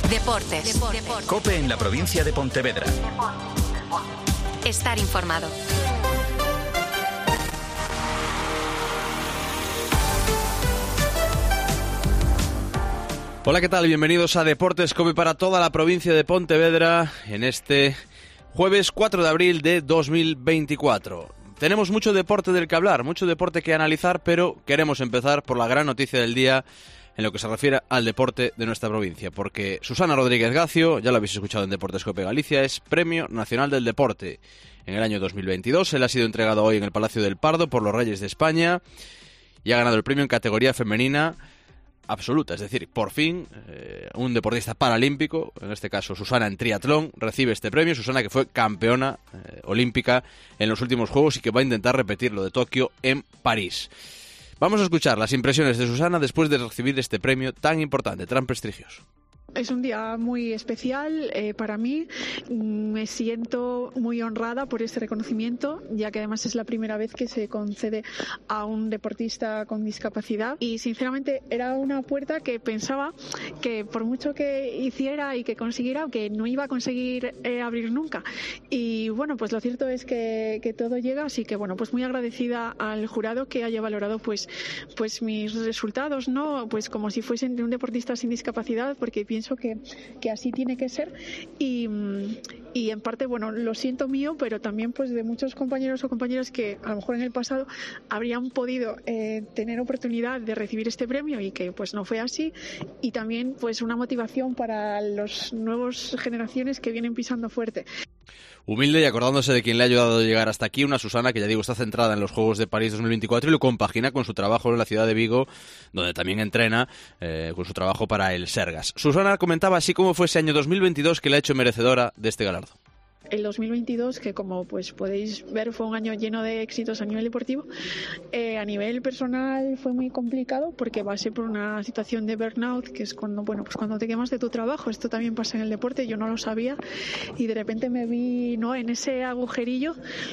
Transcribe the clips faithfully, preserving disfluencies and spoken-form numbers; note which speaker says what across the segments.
Speaker 1: Deportes. Deportes.
Speaker 2: COPE en la provincia de Pontevedra.
Speaker 1: Estar informado.
Speaker 3: Hola, ¿qué tal? Bienvenidos a Deportes COPE para toda la provincia de Pontevedra en este jueves cuatro de abril de dos mil veinticuatro. Tenemos mucho deporte del que hablar, mucho deporte que analizar, pero queremos empezar por la gran noticia del día en lo que se refiere al deporte de nuestra provincia, porque Susana Rodríguez Gacio, ya lo habéis escuchado en Deportes COPE Galicia, es Premio Nacional del Deporte. En el año dos mil veintidós, él ha sido entregado hoy en el Palacio del Pardo por los Reyes de España y ha ganado el premio en categoría femenina absoluta, es decir, por fin eh, un deportista paralímpico, en este caso Susana en triatlón, recibe este premio. Susana, que fue campeona eh, olímpica en los últimos Juegos y que va a intentar repetir lo de Tokio en París. Vamos a escuchar las impresiones de Susana después de recibir este premio tan importante, tan prestigioso.
Speaker 4: Es un día muy especial eh, para mí. Me siento muy honrada por este reconocimiento, ya que además es la primera vez que se concede a un deportista con discapacidad. Y sinceramente era una puerta que pensaba que por mucho que hiciera y que consiguiera, que no iba a conseguir eh, abrir nunca. Y bueno, pues lo cierto es que, que todo llega, así que bueno, pues muy agradecida al jurado que haya valorado pues, pues mis resultados, ¿no? Pues como si fuesen de un deportista sin discapacidad, porque pienso Pienso que, que así tiene que ser y, y en parte, bueno, lo siento mío, pero también pues de muchos compañeros o compañeras que a lo mejor en el pasado habrían podido eh, tener oportunidad de recibir este premio y que pues no fue así, y también pues una motivación para las nuevas generaciones que vienen pisando fuerte.
Speaker 3: Humilde y acordándose de quien le ha ayudado a llegar hasta aquí, una Susana que, ya digo, está centrada en los Juegos de París dos mil veinticuatro y lo compagina con su trabajo en la ciudad de Vigo, donde también entrena, eh, con su trabajo para el Sergas. Susana comentaba así cómo fue ese año dos mil veintidós que la ha hecho merecedora de este galardón.
Speaker 4: El dos mil veintidós, que como pues podéis ver fue un año lleno de éxitos a nivel deportivo, eh, a nivel personal fue muy complicado porque pasé por una situación de burnout, que es cuando bueno pues cuando te quemas de tu trabajo. Esto también pasa en el deporte, yo no lo sabía y de repente me vi no en ese agujerillo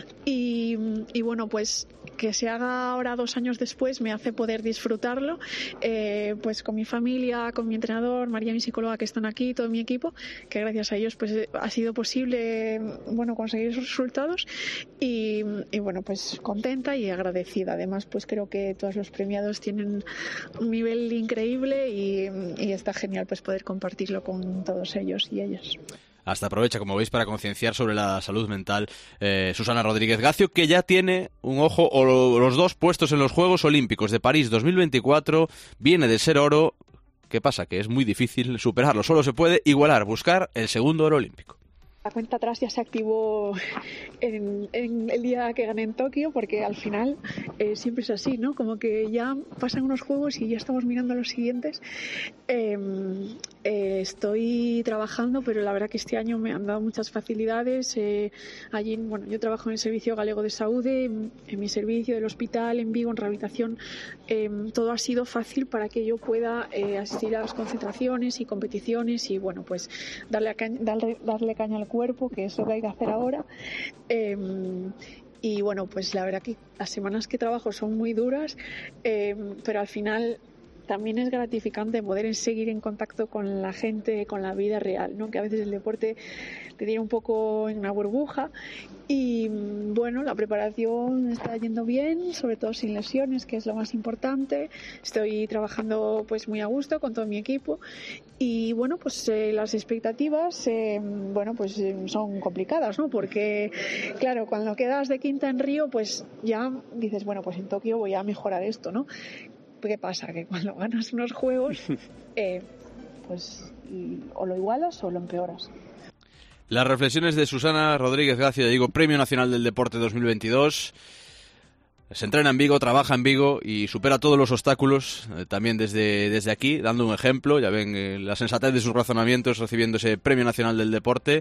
Speaker 4: y, y bueno pues que se haga ahora dos años después me hace poder disfrutarlo, eh, pues con mi familia, con mi entrenador, María, mi psicóloga, que están aquí, todo mi equipo, que gracias a ellos pues ha sido posible bueno conseguir esos resultados y, y bueno pues contenta y agradecida. Además pues creo que todos los premiados tienen un nivel increíble y, y está genial pues poder compartirlo con todos ellos y ellas.
Speaker 3: Hasta aprovecha, como veis, para concienciar sobre la salud mental eh, Susana Rodríguez Gacio, que ya tiene un ojo o lo, los dos puestos en los Juegos Olímpicos de París dos mil veinticuatro, viene de ser oro. ¿Qué pasa? Que es muy difícil superarlo, solo se puede igualar, buscar el segundo oro olímpico.
Speaker 4: La cuenta atrás ya se activó en, en el día que gané en Tokio, porque al final eh, siempre es así, ¿no? Como que ya pasan unos juegos y ya estamos mirando a los siguientes. Eh, eh, estoy trabajando, pero la verdad que este año me han dado muchas facilidades. Eh, allí, bueno, yo trabajo en el Servicio Galego de Saúde, en, en mi servicio del hospital, en Vigo, en rehabilitación. Eh, todo ha sido fácil para que yo pueda eh, asistir a las concentraciones y competiciones y, bueno, pues darle, a caña, darle, darle caña al cuerpo, que es lo que hay que hacer ahora. Eh, y bueno, pues la verdad que las semanas que trabajo son muy duras, eh, pero al final también es gratificante poder seguir en contacto con la gente, con la vida real, ¿no? Que a veces el deporte te tiene un poco en una burbuja y bueno, la preparación está yendo bien, sobre todo sin lesiones, que es lo más importante. Estoy trabajando pues muy a gusto con todo mi equipo y bueno, pues eh, las expectativas eh, bueno, pues eh, son complicadas, ¿no? Porque claro, cuando quedas de quinta en Río, pues ya dices, bueno, pues en Tokio voy a mejorar esto, ¿no? ¿Qué pasa? Que cuando ganas unos juegos, eh, pues o lo igualas o lo empeoras.
Speaker 3: Las reflexiones de Susana Rodríguez Gacio, ya digo, Premio Nacional del Deporte dos mil veintidós. Se entrena en Vigo, trabaja en Vigo y supera todos los obstáculos, eh, también desde, desde aquí, dando un ejemplo. Ya ven eh, la sensatez de sus razonamientos recibiendo ese Premio Nacional del Deporte.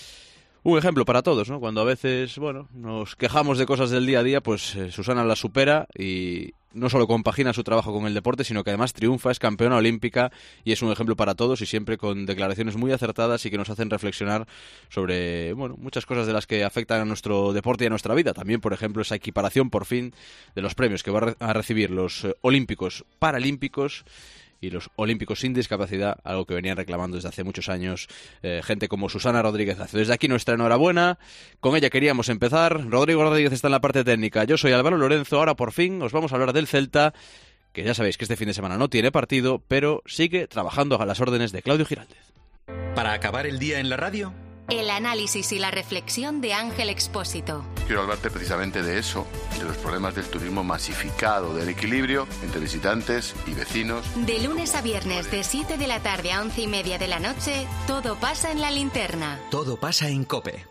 Speaker 3: Un ejemplo para todos, ¿no? Cuando a veces, bueno, nos quejamos de cosas del día a día, pues eh, Susana las supera y no solo compagina su trabajo con el deporte, sino que además triunfa, es campeona olímpica y es un ejemplo para todos y siempre con declaraciones muy acertadas y que nos hacen reflexionar sobre, bueno, muchas cosas de las que afectan a nuestro deporte y a nuestra vida. También, por ejemplo, esa equiparación por fin de los premios que va a recibir los eh, olímpicos, paralímpicos y los olímpicos sin discapacidad, algo que venían reclamando desde hace muchos años eh, gente como Susana Rodríguez Acio. Desde aquí nuestra enhorabuena, con ella queríamos empezar. Rodrigo Rodríguez está en la parte técnica, yo soy Álvaro Lorenzo. Ahora por fin os vamos a hablar del Celta, que ya sabéis que este fin de semana no tiene partido, pero sigue trabajando a las órdenes de Claudio Giraldez.
Speaker 2: Para acabar el día en la radio,
Speaker 1: el análisis y la reflexión de Ángel Expósito.
Speaker 5: Quiero hablarte precisamente de eso, de los problemas del turismo masificado, del equilibrio entre visitantes y vecinos.
Speaker 1: De lunes a viernes, de siete de la tarde a once y media de la noche, todo pasa en La Linterna.
Speaker 2: todo pasa en COPE.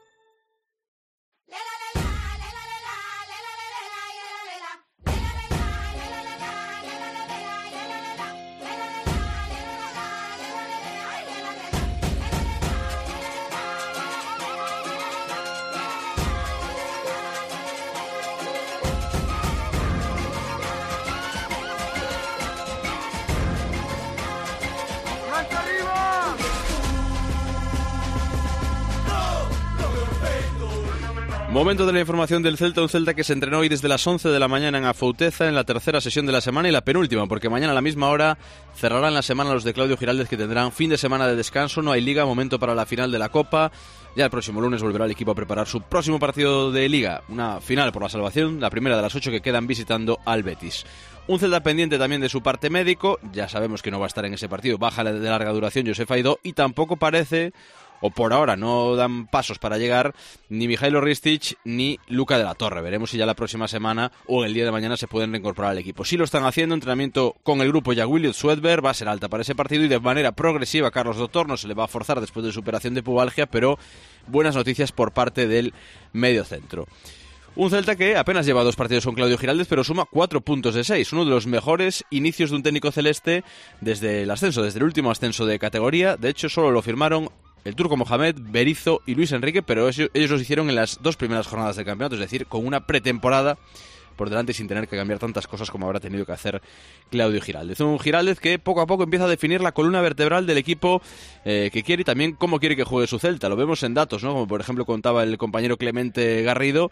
Speaker 3: Momento de la información del Celta, un Celta que se entrenó hoy desde las once de la mañana en Afouteza, en la tercera sesión de la semana y la penúltima, porque mañana a la misma hora cerrarán la semana los de Claudio Giraldez, que tendrán fin de semana de descanso, no hay Liga, momento para la final de la Copa. Ya el próximo lunes volverá el equipo a preparar su próximo partido de Liga, una final por la salvación, la primera de las ocho que quedan visitando al Betis. Un Celta pendiente también de su parte médico, ya sabemos que no va a estar en ese partido, baja de larga duración Josef Aidó, y tampoco parece, o por ahora no dan pasos para llegar, ni Mijailo Ristic ni Luca de la Torre. Veremos si ya la próxima semana o el día de mañana se pueden reincorporar al equipo. Sí lo están haciendo, entrenamiento con el grupo ya. William Swedberg va a ser alta para ese partido y de manera progresiva Carlos Doctor no se le va a forzar después de su operación de pubalgia, pero buenas noticias por parte del mediocentro. Un Celta que apenas lleva dos partidos con Claudio Giraldez, pero suma cuatro puntos de seis. Uno de los mejores inicios de un técnico celeste desde el ascenso, desde el último ascenso de categoría. De hecho, solo lo firmaron el turco Mohamed, Berizzo y Luis Enrique, pero ellos lo hicieron en las dos primeras jornadas del campeonato, es decir, con una pretemporada por delante sin tener que cambiar tantas cosas como habrá tenido que hacer Claudio Giraldez. Un Giraldez que poco a poco empieza a definir la columna vertebral del equipo eh, que quiere y también cómo quiere que juegue su Celta. Lo vemos en datos, ¿no? Como por ejemplo contaba el compañero Clemente Garrido,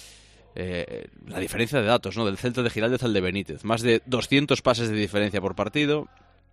Speaker 3: eh, la diferencia de datos, ¿no? Del Celta de Giraldez al de Benítez. Más de doscientos pases de diferencia por partido,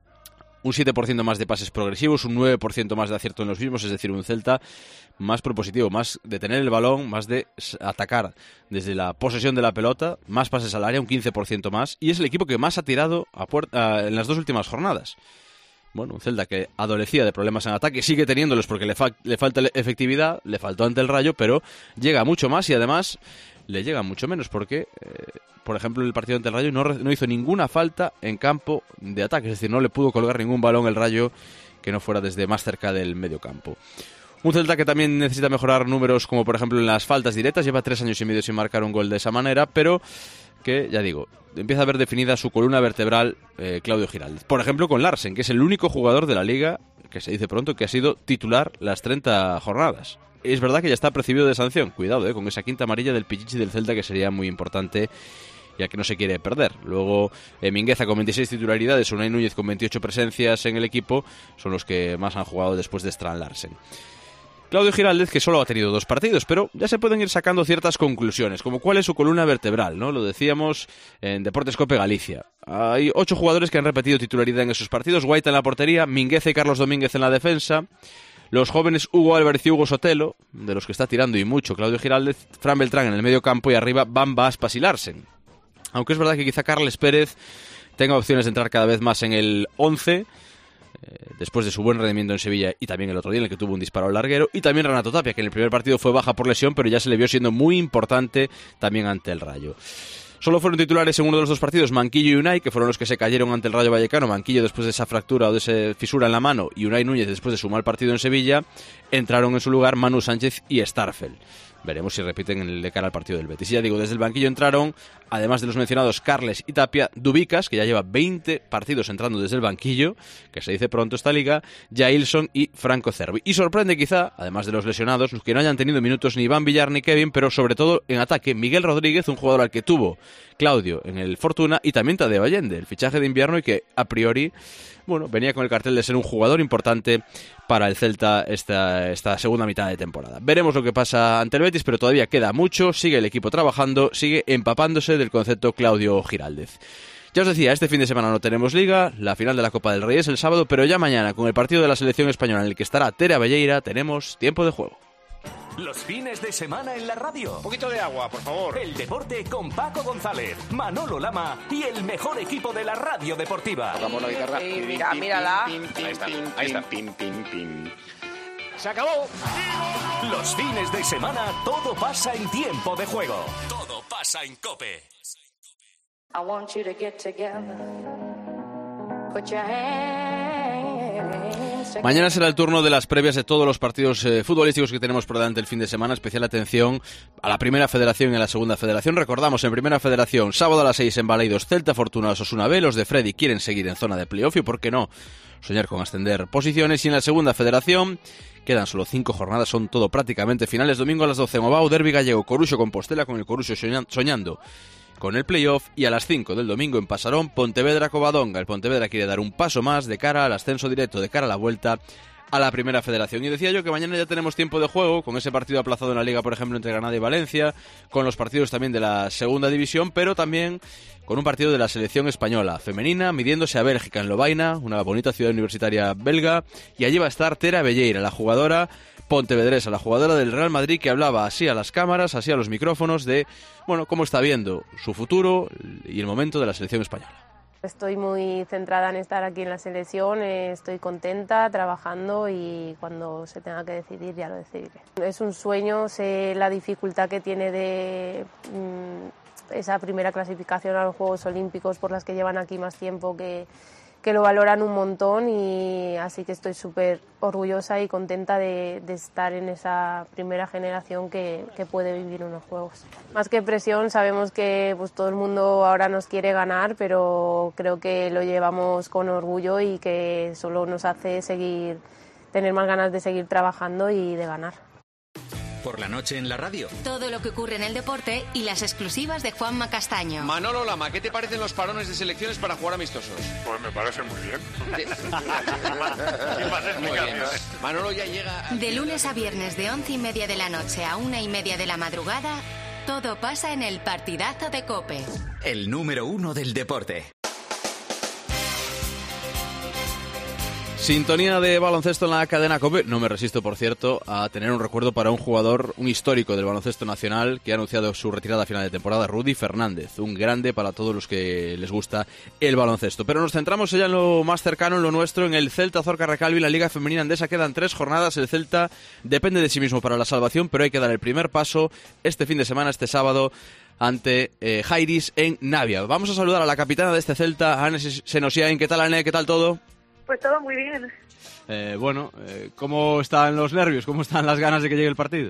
Speaker 3: un siete por ciento más de pases progresivos, un nueve por ciento más de acierto en los mismos, es decir, un Celta más propositivo, más de tener el balón, más de atacar desde la posesión de la pelota, más pases al área, un quince por ciento más, y es el equipo que más ha tirado a puerta, en las dos últimas jornadas. Bueno, un Celta que adolecía de problemas en ataque, sigue teniéndolos porque le, fa- le falta efectividad, le faltó ante el Rayo, pero llega mucho más y además le llega mucho menos porque, eh, por ejemplo, en el partido ante el Rayo no, no hizo ninguna falta en campo de ataque, es decir, no le pudo colgar ningún balón el Rayo que no fuera desde más cerca del medio campo. Un Celta que también necesita mejorar números como por ejemplo en las faltas directas, lleva tres años y medio sin marcar un gol de esa manera, pero que, ya digo, empieza a ver definida su columna vertebral eh, Claudio Giraldez. Por ejemplo con Larsen, que es el único jugador de la Liga, que se dice pronto, que ha sido titular las treinta jornadas. Es verdad que ya está percibido de sanción, cuidado eh, con esa quinta amarilla del Pichichi del Celta que sería muy importante, ya que no se quiere perder. Luego eh, Mingueza con veintiséis titularidades, Unai Núñez con veintiocho presencias en el equipo, son los que más han jugado después de Strand Larsen. Claudio Giraldez, que solo ha tenido dos partidos, pero ya se pueden ir sacando ciertas conclusiones, como cuál es su columna vertebral, ¿no? Lo decíamos en Deportes Cope Galicia. Hay ocho jugadores que han repetido titularidad en esos partidos: Guaita en la portería, Mingueza y Carlos Domínguez en la defensa, los jóvenes Hugo Álvarez y Hugo Sotelo, de los que está tirando y mucho Claudio Giraldez, Fran Beltrán en el medio campo y arriba Bamba, Aspas y Larsen. Aunque es verdad que quizá Carles Pérez tenga opciones de entrar cada vez más en el once, después de su buen rendimiento en Sevilla y también el otro día en el que tuvo un disparo al larguero, y también Renato Tapia, que en el primer partido fue baja por lesión, pero ya se le vio siendo muy importante también ante el Rayo. Solo fueron titulares en uno de los dos partidos Manquillo y Unai, que fueron los que se cayeron ante el Rayo Vallecano. Manquillo después de esa fractura o de esa fisura en la mano, y Unai Núñez después de su mal partido en Sevilla. Entraron en su lugar Manu Sánchez y Starfel. Veremos si repiten en el de cara al partido del Betis. Y ya digo, desde el banquillo entraron, además de los mencionados Carles y Tapia, Dubicas, que ya lleva veinte partidos entrando desde el banquillo, que se dice pronto esta liga, Jailson y Franco Cervi. Y sorprende quizá, además de los lesionados, que no hayan tenido minutos ni Iván Villar ni Kevin, pero sobre todo en ataque, Miguel Rodríguez, un jugador al que tuvo Claudio en el Fortuna, y también Tadeo Allende, el fichaje de invierno, y que a priori, bueno, venía con el cartel de ser un jugador importante para el Celta esta, esta segunda mitad de temporada. Veremos lo que pasa ante el Betis, pero todavía queda mucho, sigue el equipo trabajando, sigue empapándose del concepto Claudio Giraldez. Ya os decía, este fin de semana no tenemos Liga, la final de la Copa del Rey es el sábado, pero ya mañana, con el partido de la selección española en el que estará Tere Abelleira, tenemos tiempo de juego.
Speaker 6: Los fines de semana en la radio.
Speaker 7: Un poquito de agua, por favor.
Speaker 6: El deporte con Paco González, Manolo Lama y el mejor equipo de la radio deportiva.
Speaker 7: Tocamos la guitarra.
Speaker 8: Eh, mira, mírala.
Speaker 7: Ahí está, ahí está. Pim, pim, pim. Se acabó.
Speaker 6: Los fines de semana todo pasa en tiempo de juego. Todo pasa en COPE.
Speaker 9: I want you to get together. Put your hands together.
Speaker 3: Mañana será el turno de las previas de todos los partidos eh, futbolísticos que tenemos por delante el fin de semana. Especial atención a la Primera Federación y a la Segunda Federación. Recordamos, en Primera Federación, sábado a las seis en Baleidos, Celta Fortuna Osasuna B. Los de Freddy quieren seguir en zona de playoff y, ¿por qué no?, soñar con ascender posiciones. Y en la Segunda Federación quedan solo cinco jornadas, son todo prácticamente finales. Domingo a las doce en Ovao, Derbi Gallego, Coruxo Compostela, con el Coruxo soñando con el playoff, y a las cinco del domingo en Pasarón, Pontevedra Covadonga. El Pontevedra quiere dar un paso más de cara al ascenso directo, de cara a la vuelta a la Primera Federación. Y decía yo que mañana ya tenemos tiempo de juego, con ese partido aplazado en la Liga, por ejemplo, entre Granada y Valencia, con los partidos también de la Segunda División, pero también con un partido de la selección española femenina, midiéndose a Bélgica en Lovaina, una bonita ciudad universitaria belga, y allí va a estar Tere Abelleira, la jugadora pontevedresa, la jugadora del Real Madrid, que hablaba así a las cámaras, así a los micrófonos, de, bueno, cómo está viendo su futuro y el momento de la selección española.
Speaker 10: Estoy muy centrada en estar aquí en la selección, estoy contenta, trabajando, y cuando se tenga que decidir ya lo decidiré. Es un sueño, sé la dificultad que tiene de mmm, esa primera clasificación a los Juegos Olímpicos, por las que llevan aquí más tiempo, que, que lo valoran un montón, y así que estoy súper orgullosa y contenta de, de estar en esa primera generación que, que puede vivir unos Juegos. Más que presión, sabemos que pues, todo el mundo ahora nos quiere ganar, pero creo que lo llevamos con orgullo y que solo nos hace seguir, tener más ganas de seguir trabajando y de ganar.
Speaker 2: Por la noche en la radio.
Speaker 1: Todo lo que ocurre en el deporte y las exclusivas de Juanma Castaño.
Speaker 7: Manolo Lama, ¿qué te parecen los parones de selecciones para jugar amistosos?
Speaker 11: Pues me parece muy bien.
Speaker 7: Muy bien. Manolo ya llega...
Speaker 1: De lunes a viernes de once y media de la noche a una y media de la madrugada, todo pasa en el partidazo de COPE.
Speaker 2: El número uno del deporte.
Speaker 3: Sintonía de baloncesto en la cadena COPE. No me resisto, por cierto, a tener un recuerdo para un jugador, un histórico del baloncesto nacional, que ha anunciado su retirada a final de temporada, Rudy Fernández. Un grande para todos los que les gusta el baloncesto. Pero nos centramos ya en lo más cercano, en lo nuestro, en el Celta Zorca Recalvi, la Liga Femenina Andesa. Quedan tres jornadas. El Celta depende de sí mismo para la salvación, pero hay que dar el primer paso este fin de semana, este sábado, ante eh, Jairis en Navia. Vamos a saludar a la capitana de este Celta, Anne Senosiain. ¿Qué tal, Anne? ¿Qué tal todo?
Speaker 4: Pues todo muy bien.
Speaker 3: Eh, bueno, eh, ¿cómo están los nervios? ¿Cómo están las ganas de que llegue el partido?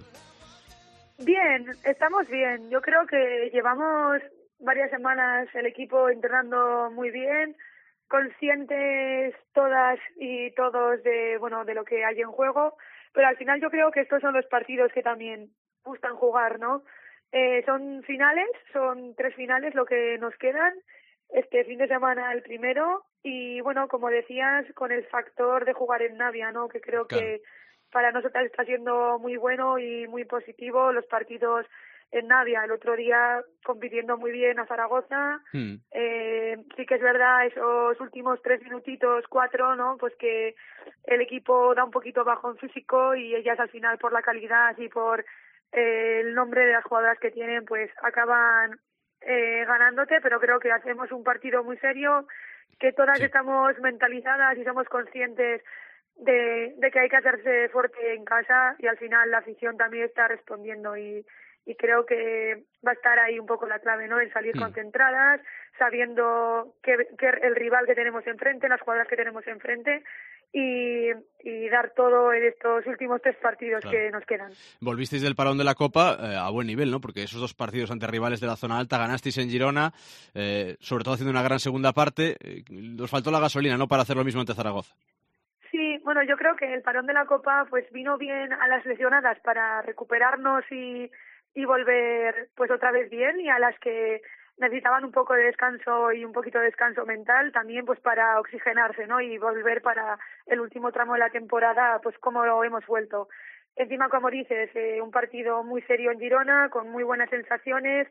Speaker 4: Bien, estamos bien. Yo creo que llevamos varias semanas el equipo entrenando muy bien, conscientes todas y todos de, bueno, de lo que hay en juego, pero al final yo creo que estos son los partidos que también gustan jugar, ¿no? Eh, son finales, son tres finales lo que nos quedan. Este fin de semana el primero, y bueno, como decías, con el factor de jugar en Navia, ¿no? Que creo claro. que para nosotras está siendo muy bueno y muy positivo los partidos en Navia. El otro día compitiendo muy bien a Zaragoza, mm. eh, sí que es verdad, esos últimos tres minutitos, cuatro, ¿no? Pues que el equipo da un poquito bajón físico, y ellas al final, por la calidad y por eh, el nombre de las jugadoras que tienen, pues acaban Eh, ganándote, pero creo que hacemos un partido muy serio, que todas sí. estamos mentalizadas y somos conscientes de, de que hay que hacerse fuerte en casa, y al final la afición también está respondiendo, y, y creo que va a estar ahí un poco la clave, ¿no? En salir mm. concentradas, sabiendo que, que el rival que tenemos enfrente, las jugadoras que tenemos enfrente, Y, y dar todo en estos últimos tres partidos claro. que nos quedan.
Speaker 3: Volvisteis del parón de la Copa eh, a buen nivel, ¿no? Porque esos dos partidos ante rivales de la zona alta ganasteis en Girona, eh, sobre todo haciendo una gran segunda parte. Eh, os faltó la gasolina, ¿no?, para hacer lo mismo ante Zaragoza.
Speaker 4: Sí, bueno, yo creo que el parón de la Copa pues vino bien a las lesionadas para recuperarnos y, y volver pues otra vez bien, y a las que necesitaban un poco de descanso y un poquito de descanso mental también, pues para oxigenarse, ¿no? Y volver para el último tramo de la temporada, pues como lo hemos vuelto. Encima, como dices, eh, un partido muy serio en Girona, con muy buenas sensaciones,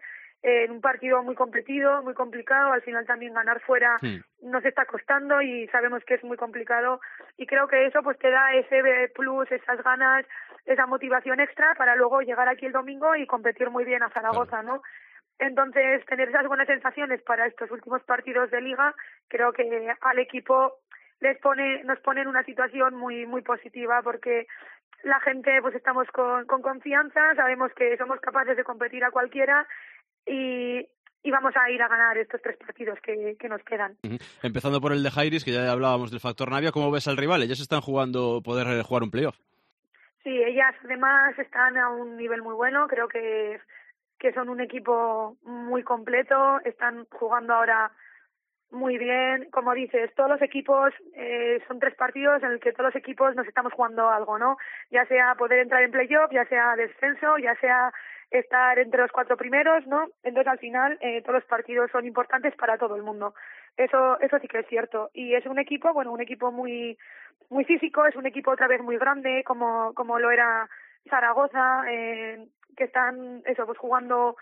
Speaker 8: en un partido muy competido, muy complicado. Al final también ganar fuera sí. nos está costando y sabemos que es muy complicado, y creo que eso pues te da ese plus, esas ganas, esa motivación extra para luego llegar aquí el domingo y competir muy bien a Zaragoza, claro. ¿no? Entonces, tener esas buenas sensaciones para estos últimos partidos de Liga, creo que al equipo les pone, nos pone en una situación muy muy positiva, porque la gente pues estamos con, con confianza, sabemos que somos capaces de competir a cualquiera y, y vamos a ir a ganar estos tres partidos que, que nos quedan.
Speaker 3: Uh-huh. Empezando por el de Jairis, que ya hablábamos del factor Navia, ¿cómo ves al rival? Ellos están jugando, poder jugar un playoff.
Speaker 8: Sí, ellas además están a un nivel muy bueno, creo que, que son un equipo muy completo, están jugando ahora muy bien. Como dices, todos los equipos, eh, son tres partidos en el que todos los equipos nos estamos jugando algo, ¿no? Ya sea poder entrar en playoff, ya sea descenso, ya sea estar entre los cuatro primeros, ¿no? Entonces, al final, eh, todos los partidos son importantes para todo el mundo. Eso eso sí que es cierto. Y es un equipo, bueno, un equipo muy muy físico, es un equipo otra vez muy grande, como como lo era Zaragoza, eh, que están, eso, pues jugando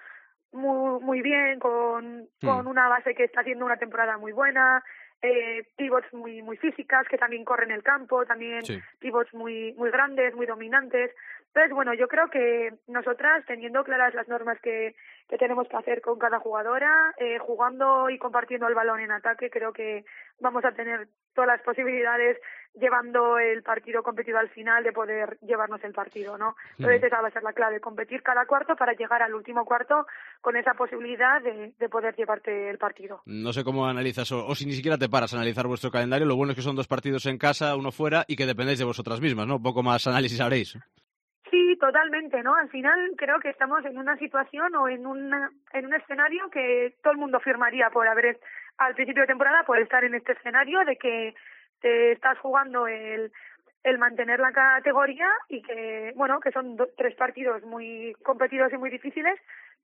Speaker 8: muy muy bien, con, mm. con una base que está haciendo una temporada muy buena, eh, pivots muy muy físicas, que también corren el campo, también sí. pivots muy muy grandes, muy dominantes. Entonces, bueno, yo creo que nosotras, teniendo claras las normas que, que tenemos que hacer con cada jugadora, eh, jugando y compartiendo el balón en ataque, creo que vamos a tener todas las posibilidades, llevando el partido competido al final, de poder llevarnos el partido, ¿no? Entonces, mm. esa va a ser la clave, competir cada cuarto para llegar al último cuarto con esa posibilidad de, de poder llevarte el partido.
Speaker 3: No sé cómo analizas, o, o si ni siquiera te paras a analizar vuestro calendario. Lo bueno es que son dos partidos en casa, uno fuera, y que dependéis de vosotras mismas, ¿no? Un poco más análisis haréis.
Speaker 8: Sí, totalmente, ¿no? Al final creo que estamos en una situación o en una, en un escenario que todo el mundo firmaría por haber, al principio de temporada, por estar en este escenario de que te estás jugando el, el mantener la categoría, y que, bueno, que son do, tres partidos muy competidos y muy difíciles,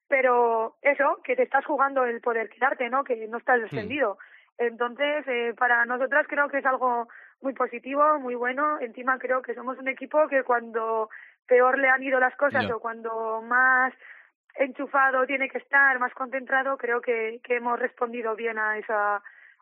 Speaker 8: pero eso, que te estás jugando el poder quedarte, ¿no? Que no estás descendido. Sí. Entonces, eh, para nosotras creo que es algo muy positivo, muy bueno. Encima creo que somos un equipo que cuando peor le han ido las cosas, yeah. o cuando más enchufado tiene que estar, más concentrado, creo que, que hemos respondido bien a esa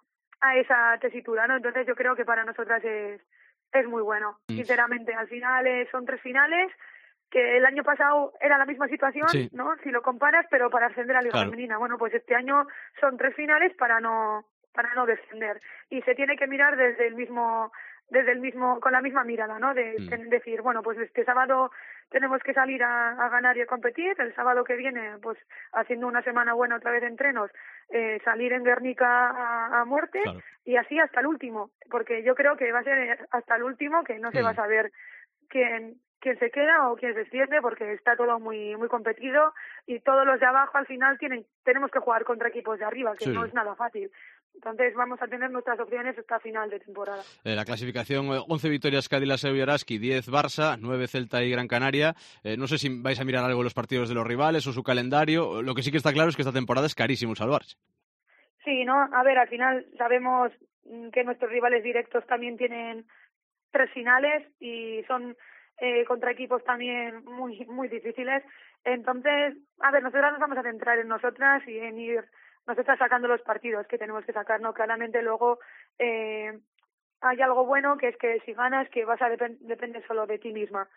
Speaker 8: a esa tesitura, ¿no? Entonces yo creo que para nosotras es es muy bueno, mm. sinceramente. Al final eh, son tres finales, que el año pasado era la misma situación, sí. ¿no? Si lo comparas, pero para ascender a la Liga claro. Femenina. Bueno, pues este año son tres finales para no para no descender, y se tiene que mirar desde el mismo desde el mismo, con la misma mirada, ¿no? De, mm. de decir, bueno, pues este sábado tenemos que salir a, a ganar y a competir, el sábado que viene, pues haciendo una semana buena otra vez de entrenos, eh, salir en Guernica a, a muerte, claro. y así hasta el último, porque yo creo que va a ser hasta el último que no se mm. va a saber quién quién se queda o quién se desciende, porque está todo muy muy competido, y todos los de abajo al final tienen tenemos que jugar contra equipos de arriba, que sí. no es nada fácil. Entonces vamos a tener nuestras opciones hasta final de temporada.
Speaker 3: Eh, la clasificación, once victorias Cádiz, Seu y Araski, diez Barça, nueve Celta y Gran Canaria. Eh, no sé si vais a mirar algo en los partidos de los rivales o su calendario. Lo que sí que está claro es que esta temporada es carísimo salvarse.
Speaker 8: Sí, ¿no? A ver, al final sabemos que nuestros rivales directos también tienen tres finales y son eh, contra equipos también muy muy difíciles. Entonces, a ver, nosotras nos vamos a centrar en nosotras y en ir nosotras sacando los partidos que tenemos que sacar, ¿no? Claramente luego eh, hay algo bueno, que es que si ganas, que vas a depend- depende solo de ti misma.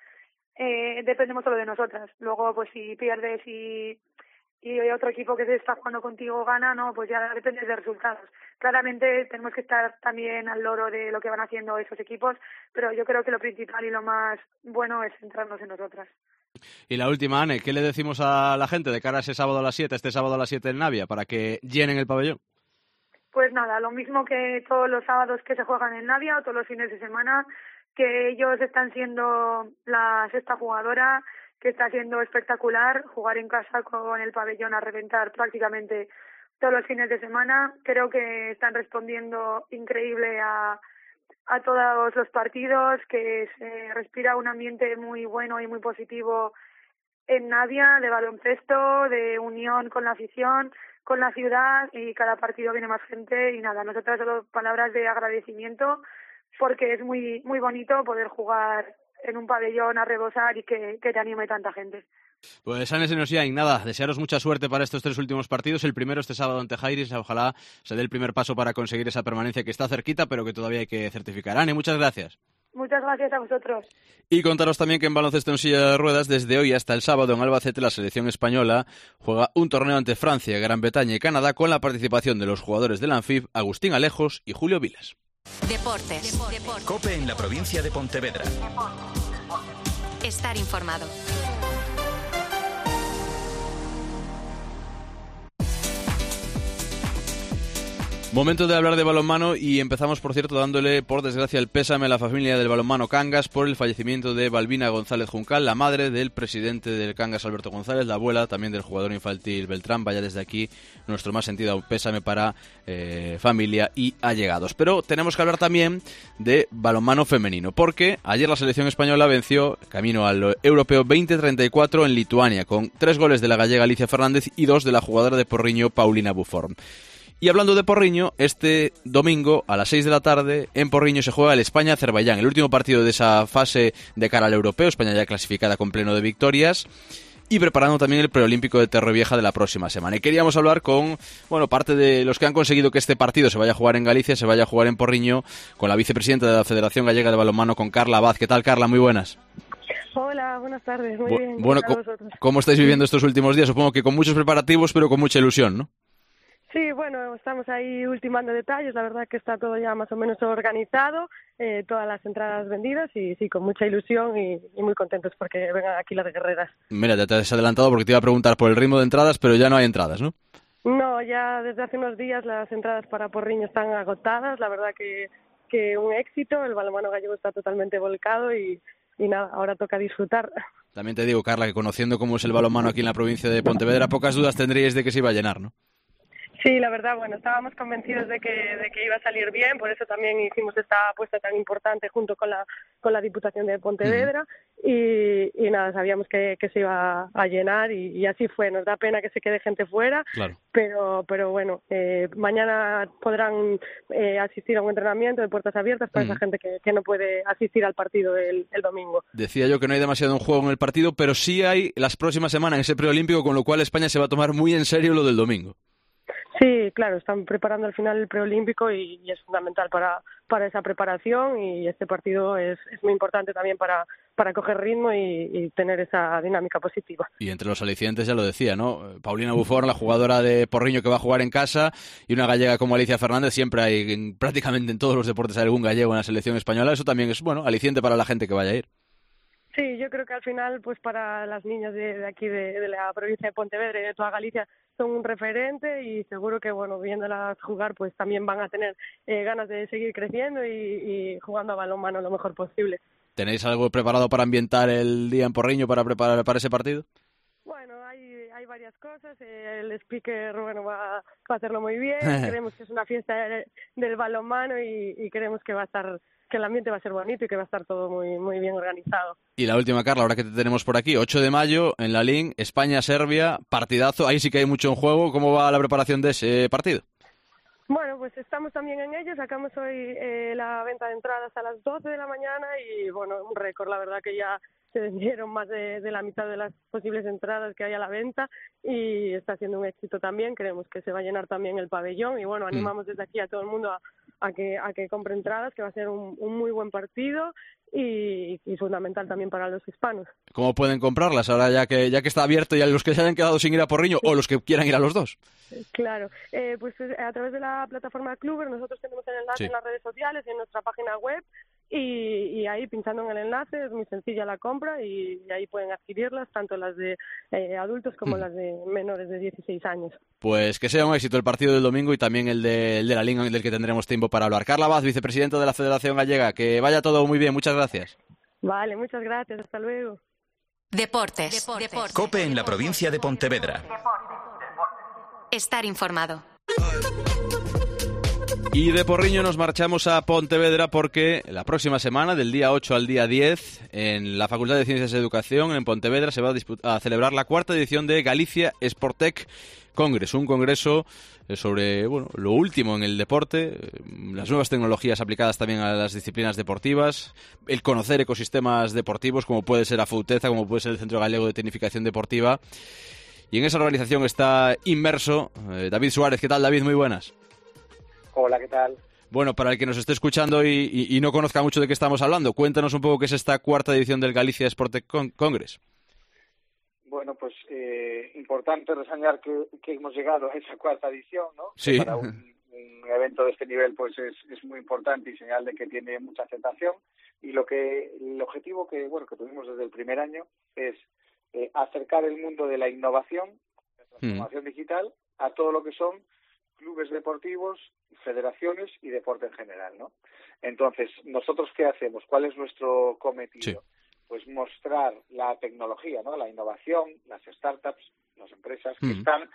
Speaker 8: Eh, dependemos solo de nosotras. Luego, pues si pierdes y, y otro equipo que se está jugando contigo gana, no, pues ya depende de resultados. Claramente tenemos que estar también al loro de lo que van haciendo esos equipos, pero yo creo que lo principal y lo más bueno es centrarnos en nosotras.
Speaker 3: Y la última, Anne, ¿qué le decimos a la gente de cara a ese sábado a las siete, este sábado a las siete en Navia, para que llenen el pabellón?
Speaker 8: Pues nada, lo mismo que todos los sábados que se juegan en Navia o todos los fines de semana, que ellos están siendo la sexta jugadora, que está siendo espectacular jugar en casa con el pabellón a reventar prácticamente todos los fines de semana. Creo que están respondiendo increíble a a todos los partidos, que se respira un ambiente muy bueno y muy positivo en Navia, de baloncesto, de unión con la afición, con la ciudad, y cada partido viene más gente. Y nada, nosotras solo palabras de agradecimiento, porque es muy muy bonito poder jugar en un pabellón a rebosar y que, que te anime tanta gente.
Speaker 3: Pues Anes Enosiain, nada, desearos mucha suerte para estos tres últimos partidos. El primero este sábado ante Jairis, ojalá se dé el primer paso para conseguir esa permanencia que está cerquita, pero que todavía hay que certificar. Ane, muchas gracias.
Speaker 8: Muchas gracias a vosotros.
Speaker 3: Y contaros también que en baloncesto en silla de ruedas, desde hoy hasta el sábado en Albacete, la selección española juega un torneo ante Francia, Gran Bretaña y Canadá con la participación de los jugadores del Anfib, Agustín Alejos y Julio Vilas.
Speaker 1: Deportes. Deportes.
Speaker 2: COPE en la provincia de Pontevedra.
Speaker 1: Estar informado.
Speaker 3: Momento de hablar de balonmano y empezamos, por cierto, dándole, por desgracia, el pésame a la familia del balonmano Cangas por el fallecimiento de Balbina González Juncal, la madre del presidente del Cangas, Alberto González, la abuela también del jugador infantil Beltrán. Vaya desde aquí nuestro más sentido pésame para eh, familia y allegados. Pero tenemos que hablar también de balonmano femenino, porque ayer la selección española venció camino al europeo veinte treinta y cuatro en Lituania, con tres goles de la gallega Alicia Fernández y dos de la jugadora de Porriño Paulina Buforn. Y hablando de Porriño, este domingo a las seis de la tarde en Porriño se juega el España-Azerbaiyán, el último partido de esa fase de cara al europeo. España ya clasificada con pleno de victorias y preparando también el preolímpico de Torrevieja de la próxima semana. Y queríamos hablar con, bueno, parte de los que han conseguido que este partido se vaya a jugar en Galicia, se vaya a jugar en Porriño, con la vicepresidenta de la Federación Gallega de Balonmano, con Carla Abad. ¿Qué tal, Carla? Muy buenas.
Speaker 11: Hola, buenas tardes. Muy
Speaker 3: Bu-
Speaker 11: bien.
Speaker 3: Bueno, co- ¿cómo estáis viviendo estos últimos días? Supongo que con muchos preparativos, pero con mucha ilusión, ¿no?
Speaker 11: Sí, bueno, estamos ahí ultimando detalles, la verdad que está todo ya más o menos organizado, eh, todas las entradas vendidas y sí, con mucha ilusión y, y muy contentos porque vengan aquí las guerreras.
Speaker 3: Mira, ya te has adelantado porque te iba a preguntar por el ritmo de entradas, pero ya no hay entradas, ¿no?
Speaker 11: No, ya desde hace unos días las entradas para Porriño están agotadas, la verdad que, que un éxito, el balonmano gallego está totalmente volcado y, y nada, ahora toca disfrutar.
Speaker 3: También te digo, Carla, que conociendo cómo es el balonmano aquí en la provincia de Pontevedra, pocas dudas tendríais de que se iba a llenar, ¿no?
Speaker 11: Sí, la verdad, bueno, estábamos convencidos de que, de que iba a salir bien, por eso también hicimos esta apuesta tan importante junto con la con la Diputación de Pontevedra uh-huh. y, y nada, sabíamos que, que se iba a llenar y, y así fue. Nos da pena que se quede gente fuera,
Speaker 3: claro. pero
Speaker 11: pero bueno, eh, mañana podrán eh, asistir a un entrenamiento de puertas abiertas para uh-huh. esa gente que, que no puede asistir al partido el, el domingo.
Speaker 3: Decía yo que no hay demasiado en juego en el partido, pero sí hay las próximas semanas en ese preolímpico, con lo cual España se va a tomar muy en serio lo del domingo.
Speaker 11: Sí, claro, están preparando al final el preolímpico y, y es fundamental para, para esa preparación y este partido es, es muy importante también para, para coger ritmo y, y tener esa dinámica positiva.
Speaker 3: Y entre los alicientes ya lo decía, ¿no? Paulina Buforn, la jugadora de Porriño que va a jugar en casa, y una gallega como Alicia Fernández. Siempre hay, en, prácticamente en todos los deportes hay algún gallego en la selección española. Eso también es, bueno, aliciente para la gente que vaya a ir.
Speaker 11: Sí, yo creo que al final, pues para las niñas de, de aquí, de, de la provincia de Pontevedra y de toda Galicia, son un referente y seguro que, bueno, viéndolas jugar, pues también van a tener eh, ganas de seguir creciendo y, y jugando a balonmano lo mejor posible.
Speaker 3: ¿Tenéis algo preparado para ambientar el día en Porriño para preparar para ese partido?
Speaker 11: Bueno, hay, hay varias cosas. Eh, el speaker, bueno, va, va a hacerlo muy bien. Creemos que es una fiesta de, del balonmano y, y creemos que va a estar... que el ambiente va a ser bonito y que va a estar todo muy muy bien organizado.
Speaker 3: Y la última, Carla, ahora que te tenemos por aquí, ocho de mayo en la L I N, España-Serbia, partidazo, ahí sí que hay mucho en juego. ¿Cómo va la preparación de ese partido?
Speaker 11: Bueno, pues estamos también en ello, sacamos hoy eh, la venta de entradas a las doce de la mañana y bueno, un récord, la verdad que ya se vendieron más de, de la mitad de las posibles entradas que hay a la venta y está siendo un éxito también, creemos que se va a llenar también el pabellón y bueno, animamos desde aquí a todo el mundo a, a que a que compre entradas, que va a ser un, un muy buen partido y, y fundamental también para los hispanos.
Speaker 3: ¿Cómo pueden comprarlas ahora ya que ya que está abierto y a los que se hayan quedado sin ir a Porriño o los que quieran ir a los dos?
Speaker 11: Claro, eh, pues a través de la plataforma Kluber nosotros tenemos el enlace sí. en las redes sociales y en nuestra página web y, y ahí pinchando en el enlace es muy sencilla la compra y, y ahí pueden adquirirlas, tanto las de eh, adultos como mm. las de menores de dieciséis años.
Speaker 3: Pues que sea un éxito el partido del domingo y también el de, el de la L I N, del que tendremos tiempo para hablar. Carla Abad, vicepresidenta de la Federación Gallega, que vaya todo muy bien, muchas gracias.
Speaker 11: Vale, muchas gracias, hasta luego.
Speaker 1: Deportes. Deportes.
Speaker 2: COPE en la provincia de Pontevedra.
Speaker 1: Estar informado.
Speaker 3: Y de Porriño nos marchamos a Pontevedra porque la próxima semana, del día ocho al día diez, en la Facultad de Ciencias de Educación en Pontevedra se va a, disputar, a celebrar la cuarta edición de Galicia Sportec, Congress, un congreso sobre bueno, lo último en el deporte, las nuevas tecnologías aplicadas también a las disciplinas deportivas, el conocer ecosistemas deportivos como puede ser Afouteza, como puede ser el Centro Gallego de Tecnificación Deportiva. Y en esa organización está inmerso eh, David Suárez. ¿Qué tal, David? Muy buenas.
Speaker 12: Hola, ¿qué tal?
Speaker 3: Bueno, para el que nos esté escuchando y, y, y no conozca mucho de qué estamos hablando, cuéntanos un poco qué es esta cuarta edición del Galicia Sport Con- Congress.
Speaker 12: Bueno, pues eh, importante reseñar que, que hemos llegado a esa cuarta edición, ¿no?
Speaker 3: Sí.
Speaker 12: Que para un, un evento de este nivel pues es, es muy importante y señal de que tiene mucha aceptación. Y lo que el objetivo que bueno que tuvimos desde el primer año es eh, acercar el mundo de la innovación, la transformación mm. digital, a todo lo que son clubes deportivos, federaciones y deporte en general, ¿no? Entonces, ¿nosotros qué hacemos? ¿Cuál es nuestro cometido? Sí. Pues mostrar la tecnología, ¿no? La innovación, las startups, las empresas que mm. están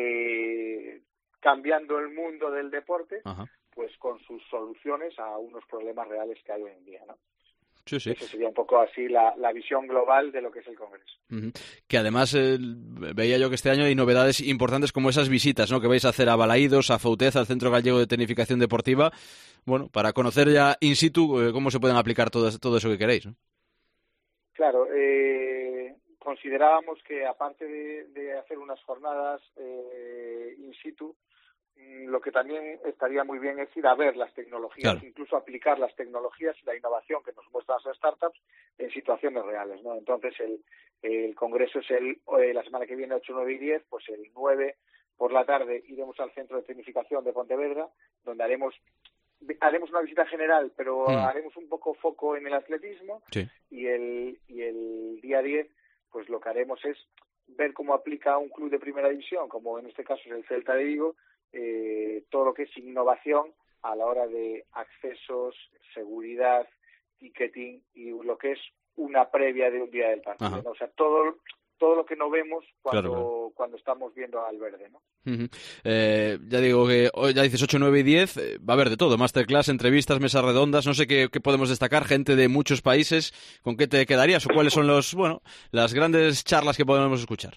Speaker 12: eh, cambiando el mundo del deporte, Ajá. pues con sus soluciones a unos problemas reales que hay hoy en día, ¿no?
Speaker 3: Sí, sí.
Speaker 12: Eso sería un poco así la, la visión global de lo que es el Congreso.
Speaker 3: Uh-huh. Que además eh, veía yo que este año hay novedades importantes como esas visitas, ¿no? Que vais a hacer a Balaídos, a Afouteza, al Centro Gallego de Tecnificación Deportiva, bueno, para conocer ya in situ eh, cómo se pueden aplicar todo, todo eso que queréis, ¿no?
Speaker 12: Claro, eh, considerábamos que aparte de, de hacer unas jornadas eh, in situ, lo que también estaría muy bien es ir a ver las tecnologías, claro. incluso aplicar las tecnologías y la innovación que nos muestran las startups en situaciones reales, ¿no? Entonces el, el congreso es el eh, la semana que viene, ocho, nueve y diez, pues el nueve por la tarde iremos al Centro de Tecnificación de Pontevedra, donde haremos haremos una visita general, pero mm. haremos un poco foco en el atletismo,
Speaker 3: sí.
Speaker 12: y el y el día diez, pues lo que haremos es ver cómo aplica un club de primera división, como en este caso es el Celta de Vigo, Eh, todo lo que es innovación a la hora de accesos, seguridad, ticketing y lo que es una previa de un día del partido, ¿no? O sea, todo todo lo que no vemos cuando claro, claro. cuando estamos viendo al verde, ¿no?
Speaker 3: Uh-huh. Eh, ya digo que hoy ya dices ocho, nueve y diez, eh, va a haber de todo, masterclass, entrevistas, mesas redondas, no sé qué, qué podemos destacar, gente de muchos países, ¿con qué te quedarías o cuáles son los, bueno, las grandes charlas que podemos escuchar?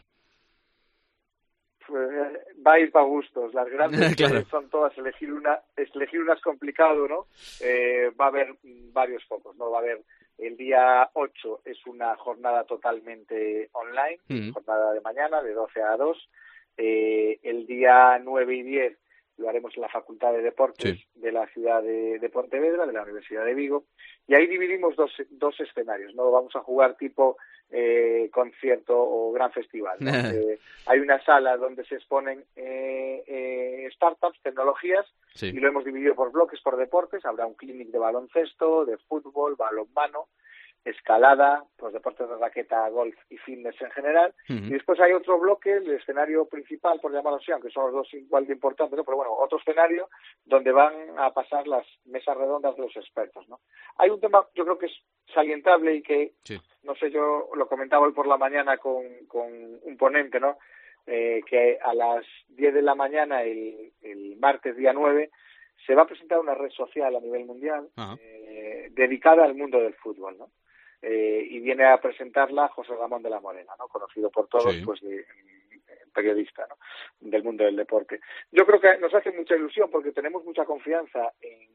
Speaker 12: Pues, va a ir para gustos. Las grandes
Speaker 3: claro.
Speaker 12: son todas, elegir una elegir una es complicado, ¿no? Eh, va a haber varios focos, ¿no? Va a haber el día ocho, es una jornada totalmente online, mm. jornada de mañana, de doce a dos. Eh, el día nueve y diez lo haremos en la Facultad de Deportes sí. de la ciudad de, de Pontevedra, de la Universidad de Vigo. Y ahí dividimos dos, dos escenarios, ¿no? Vamos a jugar tipo eh, concierto o gran festival, ¿no? eh, hay una sala donde se exponen eh, eh, startups, tecnologías, sí. y lo hemos dividido por bloques, por deportes. Habrá un clinic de baloncesto, de fútbol, balonmano, escalada, pues deportes de raqueta, golf y fitness en general. Uh-huh. Y después hay otro bloque, el escenario principal, por llamarlo así, aunque son los dos igual de importantes, ¿no? Pero bueno, otro escenario donde van a pasar las mesas redondas de los expertos, ¿no? Hay un tema, yo creo que es salientable y que, sí. no sé, yo lo comentaba hoy por la mañana con, con un ponente, ¿no? Eh, que a las diez de la mañana, el, el martes día nueve, se va a presentar una red social a nivel mundial uh-huh. eh, dedicada al mundo del fútbol, ¿no? Eh, y viene a presentarla José Ramón de la Morena, ¿no? Conocido por todos, sí. pues de, periodista, ¿no? Del mundo del deporte. Yo creo que nos hace mucha ilusión porque tenemos mucha confianza en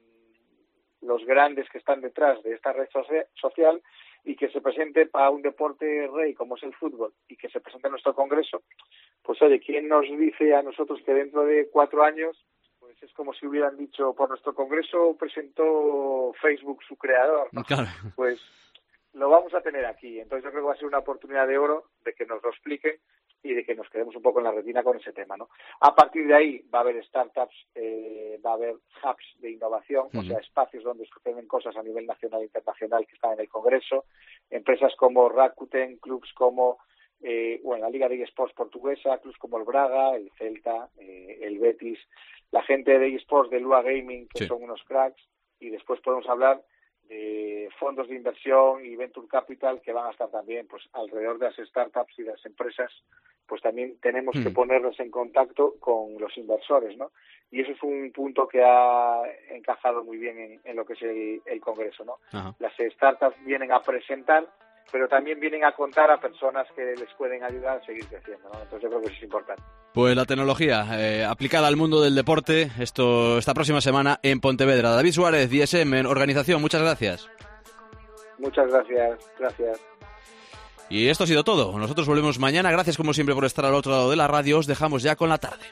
Speaker 12: los grandes que están detrás de esta red social, y que se presente para un deporte rey como es el fútbol y que se presente en nuestro congreso. Pues oye, ¿quién nos dice a nosotros que dentro de cuatro años pues es como si hubieran dicho, por nuestro congreso presentó Facebook su creador, ¿no?
Speaker 3: Claro.
Speaker 12: Pues lo vamos a tener aquí. Entonces yo creo que va a ser una oportunidad de oro de que nos lo expliquen y de que nos quedemos un poco en la retina con ese tema, ¿no? A partir de ahí va a haber startups, eh, va a haber hubs de innovación, uh-huh. o sea, espacios donde suceden cosas a nivel nacional e internacional que están en el Congreso, empresas como Rakuten, clubs como eh, bueno, la Liga de eSports portuguesa, clubs como el Braga, el Celta, eh, el Betis, la gente de eSports de Lua Gaming, que sí. son unos cracks, y después podemos hablar de fondos de inversión y venture capital que van a estar también pues alrededor de las startups y de las empresas. Pues también tenemos mm. que ponernos en contacto con los inversores, ¿no? Y eso es un punto que ha encajado muy bien en, en lo que es el, el Congreso, ¿no? Ajá. Las startups vienen a presentar pero también vienen a contar a personas que les pueden ayudar a seguir creciendo, ¿no? Entonces yo creo que eso es importante.
Speaker 3: Pues la tecnología eh, aplicada al mundo del deporte, esto esta próxima semana en Pontevedra. David Suárez, D S M en organización, muchas gracias.
Speaker 12: Muchas gracias, gracias.
Speaker 3: Y esto ha sido todo. Nosotros volvemos mañana. Gracias como siempre por estar al otro lado de la radio. Os dejamos ya con la tarde.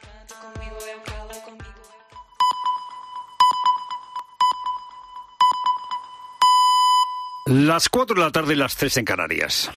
Speaker 13: Las cuatro de la tarde y las tres en Canarias.